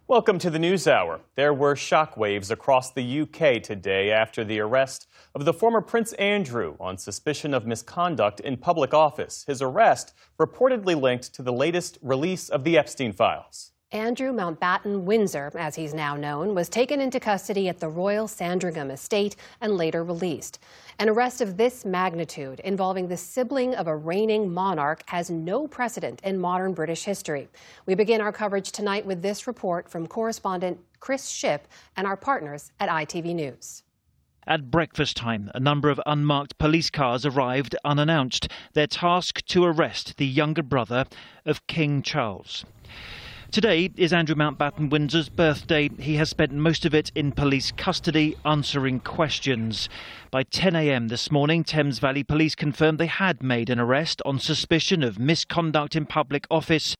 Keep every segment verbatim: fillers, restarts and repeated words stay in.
Welcome to the NewsHour. There were shockwaves across the U K today after the arrest of the former Prince Andrew on suspicion of misconduct in public office. His arrest reportedly linked to the latest release of the Epstein files. Andrew Mountbatten Windsor, as he's now known, was taken into custody at the Royal Sandringham estate and later released. An arrest of this magnitude involving the sibling of a reigning monarch has no precedent in modern British history. We begin our coverage tonight with this report from correspondent Chris Shipp and our partners at I T V News. At breakfast time, a number of unmarked police cars arrived unannounced, their task to arrest the younger brother of King Charles. Today is Andrew Mountbatten Windsor's birthday. He has spent most of it in police custody, answering questions. By ten a m this morning, Thames Valley Police confirmed they had made an arrest on suspicion of misconduct in public office.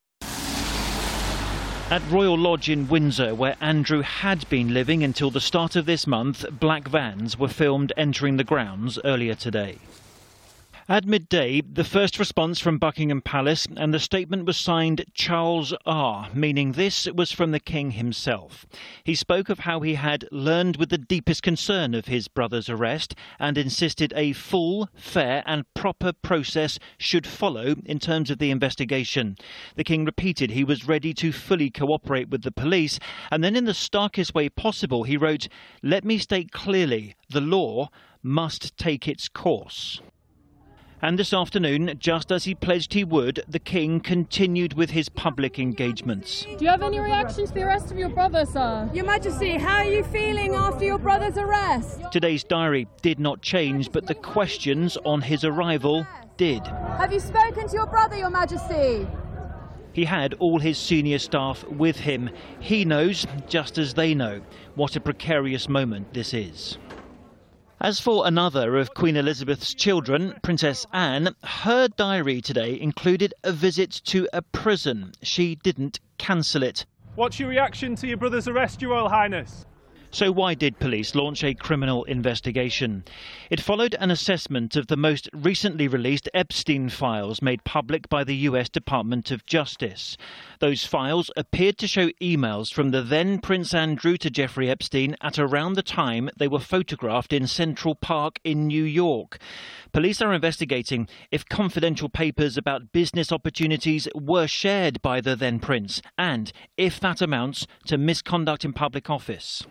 At Royal Lodge in Windsor, where Andrew had been living until the start of this month, black vans were filmed entering the grounds earlier today. At midday, the first response from Buckingham Palace, and the statement was signed Charles R, meaning this was from the King himself. He spoke of how he had learned with the deepest concern of his brother's arrest and insisted a full, fair and proper process should follow in terms of the investigation. The King repeated he was ready to fully cooperate with the police, and then in the starkest way possible he wrote, "Let me state clearly, the law must take its course." And this afternoon, just as he pledged he would, the King continued with his public engagements. Do you have any reaction to the arrest of your brother, sir? Your Majesty, how are you feeling after your brother's arrest? Today's diary did not change, but the questions on his arrival did. Have you spoken to your brother, Your Majesty? He had all his senior staff with him. He knows, just as they know, what a precarious moment this is. As for another of Queen Elizabeth's children, Princess Anne, her diary today included a visit to a prison. She didn't cancel it. What's your reaction to your brother's arrest, Your Royal Highness? So why did police launch a criminal investigation? It followed an assessment of the most recently released Epstein files made public by the U S Department of Justice. Those files appeared to show emails from the then Prince Andrew to Jeffrey Epstein at around the time they were photographed in Central Park in New York. Police are investigating if confidential papers about business opportunities were shared by the then Prince and if that amounts to misconduct in public office.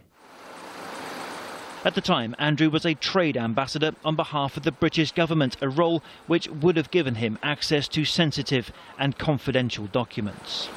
At the time, Andrew was a trade ambassador on behalf of the British government, a role which would have given him access to sensitive and confidential documents.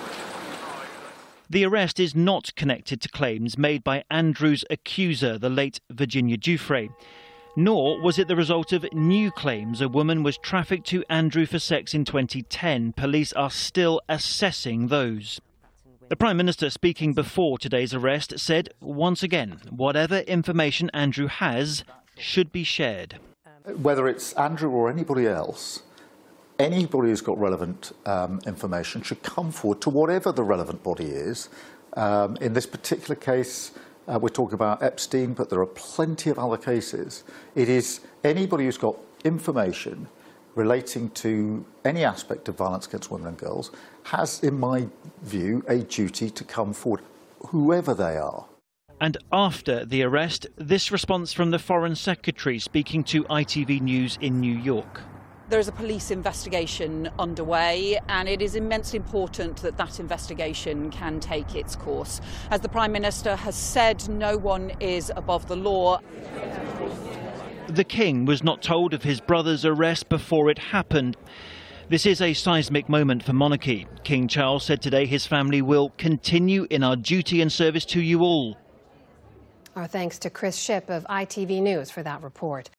The arrest is not connected to claims made by Andrew's accuser, the late Virginia Giuffre. Nor was it the result of new claims a woman was trafficked to Andrew for sex in twenty ten. Police are still assessing those. The Prime Minister, speaking before today's arrest, said once again, whatever information Andrew has should be shared. Whether it's Andrew or anybody else, anybody who's got relevant um, information should come forward to whatever the relevant body is. Um, in this particular case, uh, we're talking about Epstein, but there are plenty of other cases. It is anybody who's got information relating to any aspect of violence against women and girls has, in my view, a duty to come forward, whoever they are. And after the arrest, this response from the Foreign Secretary speaking to I T V News in New York. There is a police investigation underway, and it is immensely important that that investigation can take its course. As the Prime Minister has said, no one is above the law. The King was not told of his brother's arrest before it happened. This is a seismic moment for monarchy. King Charles said today his family will continue in our duty and service to you all. Our thanks to Chris Shipp of I T V News for that report.